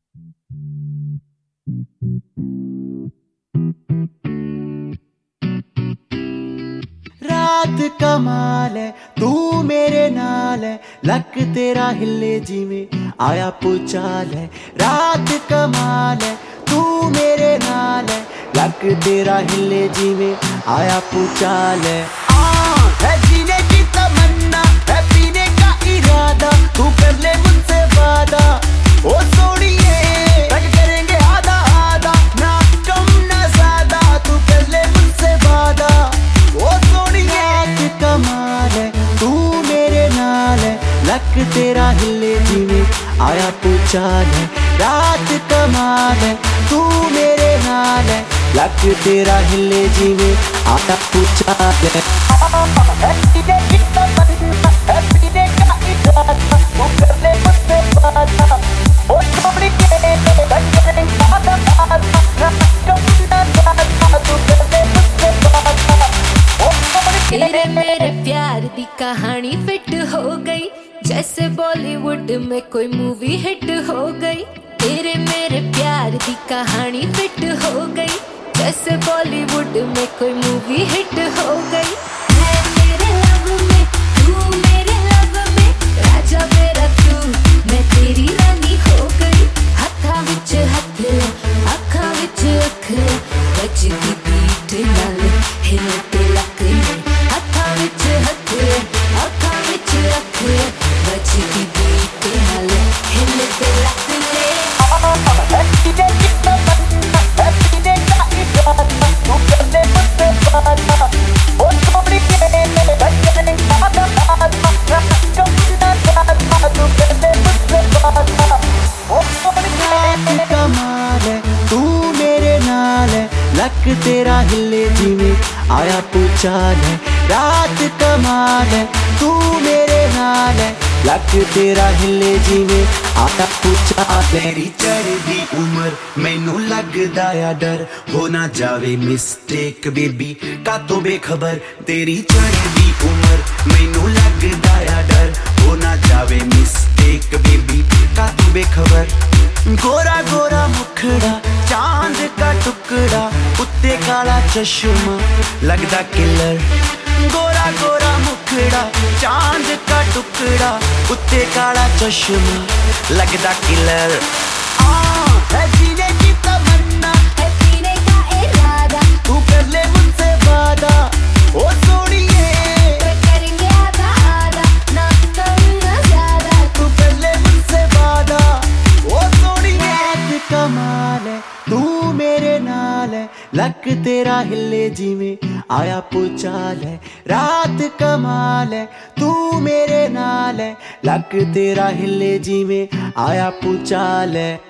रात कमाल है तू मेरे नाल है, लक तेरा हिले जिमें आया पुचाल है। रात कमाल है तू मेरे नाल है, लक तेरा हिले जिमें आया पुचाल है जीने की तमन्ना है पीने का इरादा, तू कर ले मुझसे वादा ओ सोनिए, तक करेंगे आधा आधा ना कम ना ज्यादा, तू कर ले मुझसे वादा ओ सोनिए। कमाल है तू मेरे नाल है, लक तेरा हिले जिमें आया पुचाल है। रात कमाल है तू मेरे नाल है, लक तेरा हिले जिमें आया पुचाल है। तेरे मेरे प्यार दी कहानी फिट हो गई, जैसे बॉलीवुड में कोई मूवी हिट हो गई। तेरे मेरे प्यार दी कहानी फिट हो गई, जैसे बॉलीवुड में कोई मूवी हिट हो गई। मैं तेरे लव में, तू मेरे लव में, राजा मेरा तू, मैं तेरी रानी हो गई। हत्था विच हत्थ, अखा विच अख, बजदी बीट नाल हिलते लक ने। हत्था विच हत्थ, अखा विच अख, बजदी बीट नाल हिलते लक ने। कमाल है तू मेरे नाल है, लक तेरा हिले जिमें आया पुचाल है। रात कमाल है तू मेरे नाल है, लक तेरा हिले जिमें आया पुचाल है। तेरी चढ़दी उमर मैनू लगदा आ डर, हो ना जावे मिस्टेक बेबी का तो बेखबर। तेरी चढ़दी उमर मैनू लगदा आ डर, हो ना जावे मिस्टेक बेबी का तो बेखबर। गोरा गोरा मुखड़ा चांद का टुकड़ा, उत्ते काला चश्मा लगदा किलर। गोरा गोरा मुखड़ा चांद का टुकड़ा, उत्ते काला चश्मा लगदा किलर। है जीने की तमन्ना है पीने का इरादा, तू कर ले मुझसे वादा ओ सोनिए, करेंगे आधा आधा ना कम ना ज्यादा। तू कर ले मुझसे वादा ओ सोनिए। कमाल है तू मेरे नाल है, लक तेरा हिले जिमें आया पुचाल है। रात कमाल है तू मेरे नाल है, लक तेरा हिले जिमें आया पुचाल है।